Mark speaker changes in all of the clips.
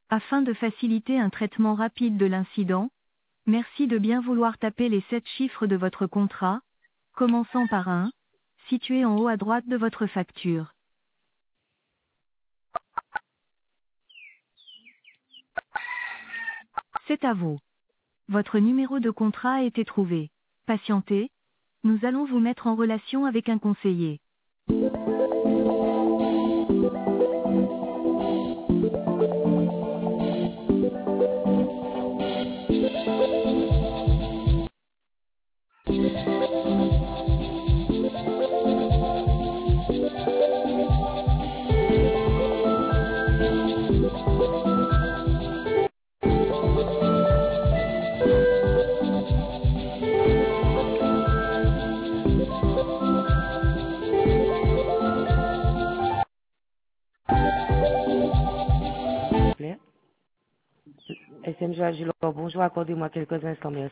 Speaker 1: Afin de faciliter un traitement rapide de l'incident, merci de bien vouloir taper les 7 chiffres de votre contrat, commençant par un, situé en haut à droite de votre facture. C'est à vous. Votre numéro de contrat a été trouvé. Patientez, nous allons vous mettre en relation avec un conseiller.
Speaker 2: S'il vous plaît. SM Joachim, bonjour, accordez-moi quelques instants, merci.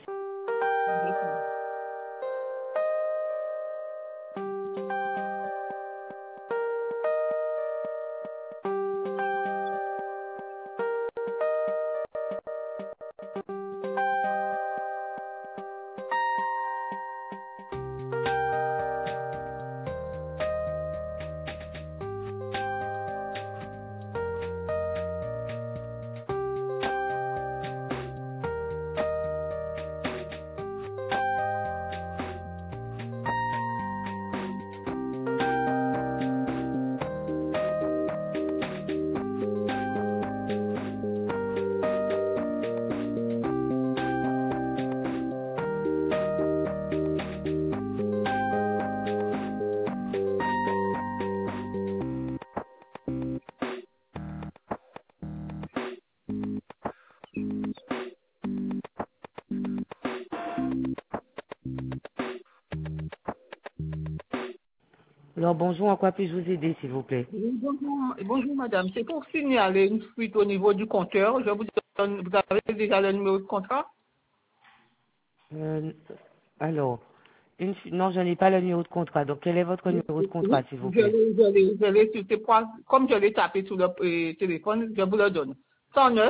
Speaker 2: Alors bonjour, en quoi puis-je vous aider, s'il vous plaît?
Speaker 3: Oui, bonjour madame, c'est pour signaler une fuite au niveau du compteur. Vous avez déjà le numéro de contrat?
Speaker 2: Euh, alors, non, je n'ai pas le numéro de contrat. Donc, quel est votre numéro de contrat,
Speaker 3: Oui,
Speaker 2: s'il vous plaît?
Speaker 3: comme je l'ai tapé sur le téléphone, je vous le donne. 109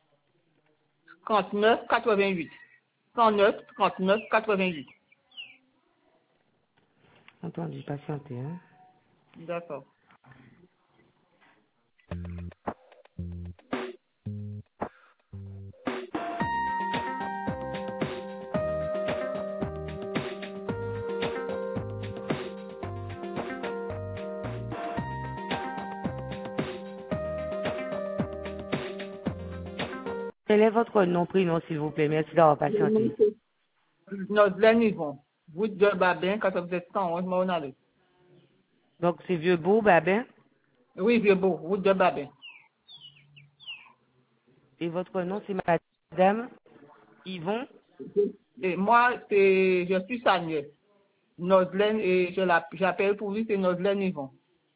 Speaker 3: 39 88. 109 39 88.
Speaker 2: Entendu, patientez, hein.
Speaker 3: D'accord.
Speaker 2: Quel est votre nom, prénom, s'il vous plaît? Merci d'avoir patienté.
Speaker 3: Nozlen Yvon. Route de Babin, 8711, Mornale.
Speaker 2: Donc, c'est Vieux-Beau, Babin.
Speaker 3: Oui, vieux beau, route de Babin.
Speaker 2: Et votre nom, c'est Madame Yvon.
Speaker 3: Et moi, je suis Saniel. Nozlen, et j'appelle pour lui, c'est Nozlen Yvon.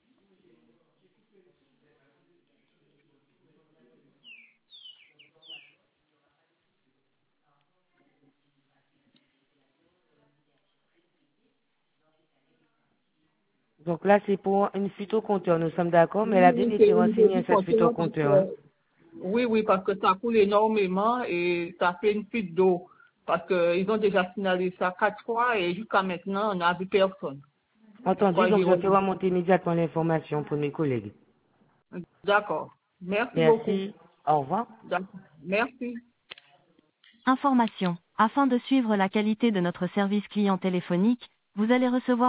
Speaker 2: Donc là, c'est pour une fuite au compteur. Nous sommes d'accord, mais elle a bien
Speaker 3: Oui, c'est
Speaker 2: été
Speaker 3: au niveau
Speaker 2: renseignée,
Speaker 3: du
Speaker 2: cette fuite au
Speaker 3: compteur parce
Speaker 2: compteur, hein.
Speaker 3: que, oui, parce que ça coule énormément et ça fait une fuite d'eau. Parce qu'ils ont déjà signalé ça 4 fois et jusqu'à maintenant, on n'a vu personne.
Speaker 2: Entendu,
Speaker 3: Pourquoi
Speaker 2: donc
Speaker 3: j'ai
Speaker 2: je fais
Speaker 3: remis?
Speaker 2: remonter immédiatement l'information pour mes collègues.
Speaker 3: D'accord. Merci beaucoup.
Speaker 2: Merci. Au revoir.
Speaker 3: D'accord. Merci.
Speaker 1: Information. Afin de suivre la qualité de notre service client téléphonique, vous allez recevoir